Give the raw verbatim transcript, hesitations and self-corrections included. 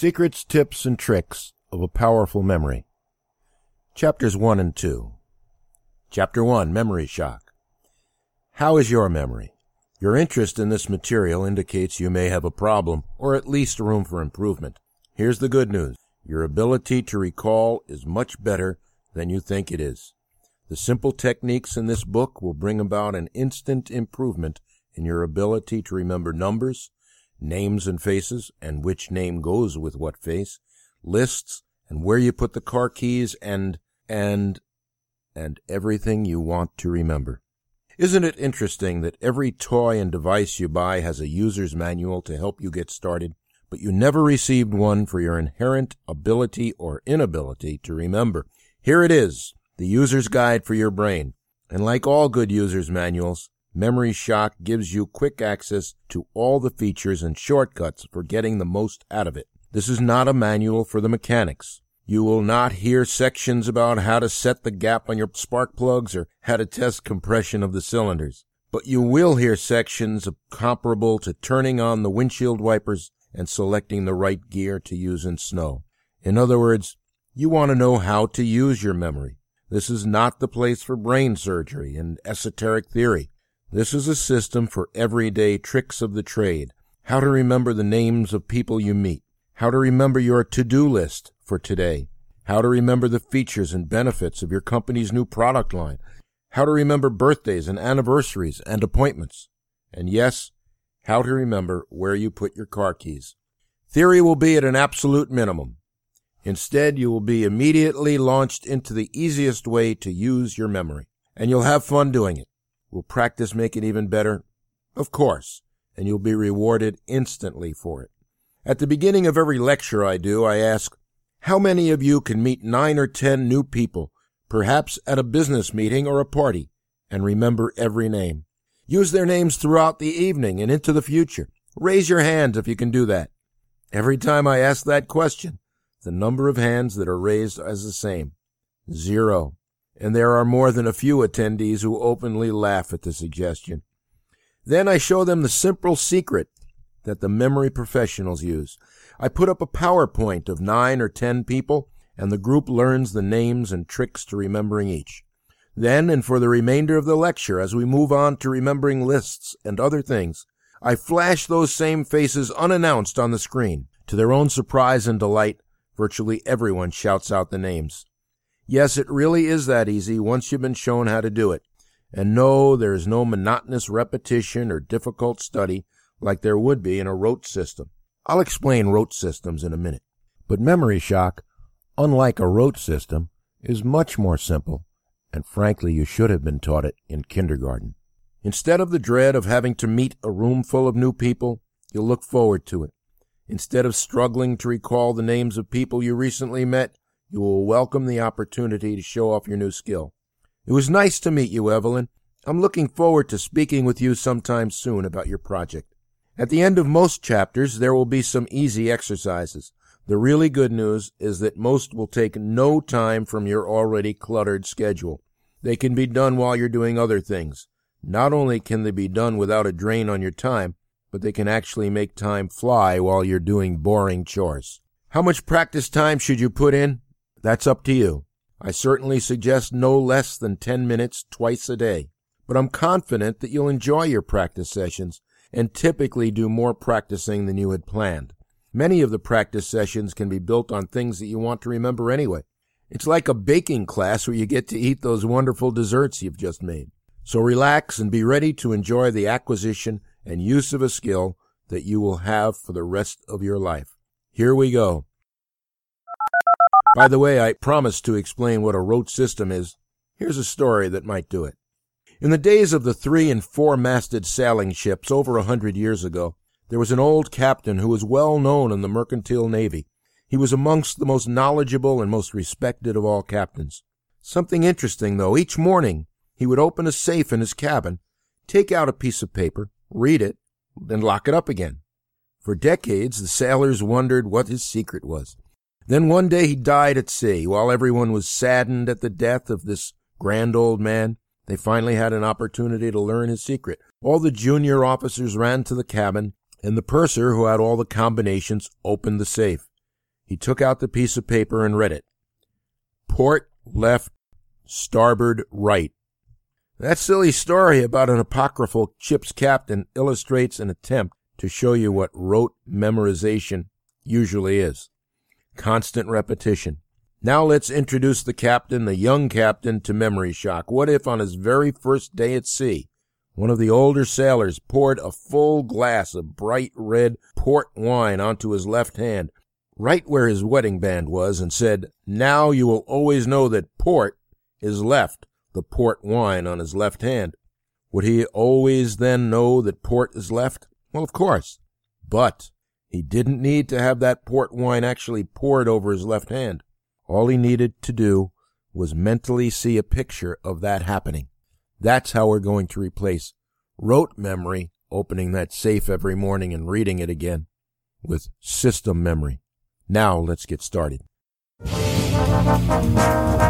Secrets, Tips, and Tricks of a Powerful Memory. Chapters one and two. Chapter one, Memory Shock. How is your memory? Your interest in this material indicates you may have a problem, or at least room for improvement. Here's the good news. Your ability to recall is much better than you think it is. The simple techniques in this book will bring about an instant improvement in your ability to remember numbers, names and faces, and which name goes with what face, lists, and where you put the car keys, and, and, and everything you want to remember. Isn't it interesting that every toy and device you buy has a user's manual to help you get started, but you never received one for your inherent ability or inability to remember? Here it is, the user's guide for your brain. And like all good user's manuals, Memory Shock gives you quick access to all the features and shortcuts for getting the most out of it. This is not a manual for the mechanics. You will not hear sections about how to set the gap on your spark plugs or how to test compression of the cylinders. But you will hear sections comparable to turning on the windshield wipers and selecting the right gear to use in snow. In other words, you want to know how to use your memory. This is not the place for brain surgery and esoteric theory. This is a system for everyday tricks of the trade. How to remember the names of people you meet. How to remember your to-do list for today. How to remember the features and benefits of your company's new product line. How to remember birthdays and anniversaries and appointments. And yes, how to remember where you put your car keys. Theory will be at an absolute minimum. Instead, you will be immediately launched into the easiest way to use your memory. And you'll have fun doing it. Will practice make it even better? Of course, and you'll be rewarded instantly for it. At the beginning of every lecture I do, I ask, how many of you can meet nine or ten new people, perhaps at a business meeting or a party, and remember every name? Use their names throughout the evening and into the future. Raise your hands if you can do that. Every time I ask that question, the number of hands that are raised is the same. Zero. And there are more than a few attendees who openly laugh at the suggestion. Then I show them the simple secret that the memory professionals use. I put up a PowerPoint of nine or ten people, and the group learns the names and tricks to remembering each. Then, and for the remainder of the lecture, as we move on to remembering lists and other things, I flash those same faces unannounced on the screen. To their own surprise and delight, virtually everyone shouts out the names. Yes, it really is that easy once you've been shown how to do it. And no, there is no monotonous repetition or difficult study like there would be in a rote system. I'll explain rote systems in a minute. But Memory Shock, unlike a rote system, is much more simple, and frankly, you should have been taught it in kindergarten. Instead of the dread of having to meet a room full of new people, you'll look forward to it. Instead of struggling to recall the names of people you recently met, you will welcome the opportunity to show off your new skill. It was nice to meet you, Evelyn. I'm looking forward to speaking with you sometime soon about your project. At the end of most chapters, there will be some easy exercises. The really good news is that most will take no time from your already cluttered schedule. They can be done while you're doing other things. Not only can they be done without a drain on your time, but they can actually make time fly while you're doing boring chores. How much practice time should you put in? That's up to you. I certainly suggest no less than ten minutes twice a day. But I'm confident that you'll enjoy your practice sessions and typically do more practicing than you had planned. Many of the practice sessions can be built on things that you want to remember anyway. It's like a baking class where you get to eat those wonderful desserts you've just made. So relax and be ready to enjoy the acquisition and use of a skill that you will have for the rest of your life. Here we go. By the way, I promised to explain what a rote system is. Here's a story that might do it. In the days of the three- and four-masted sailing ships over a hundred years ago, there was an old captain who was well known in the mercantile navy. He was amongst the most knowledgeable and most respected of all captains. Something interesting, though, each morning he would open a safe in his cabin, take out a piece of paper, read it, then lock it up again. For decades, the sailors wondered what his secret was. Then one day he died at sea. While everyone was saddened at the death of this grand old man, they finally had an opportunity to learn his secret. All the junior officers ran to the cabin, and the purser, who had all the combinations, opened the safe. He took out the piece of paper and read it. Port, left, starboard, right. That silly story about an apocryphal ship's captain illustrates an attempt to show you what rote memorization usually is. Constant repetition. Now let's introduce the captain, the young captain, to memory shock. What if on his very first day at sea, one of the older sailors poured a full glass of bright red port wine onto his left hand, right where his wedding band was, and said, "Now you will always know that port is left," the port wine on his left hand? Would he always then know that port is left? Well, of course. But he didn't need to have that port wine actually poured over his left hand. All he needed to do was mentally see a picture of that happening. That's how we're going to replace rote memory, opening that safe every morning and reading it again, with system memory. Now let's get started.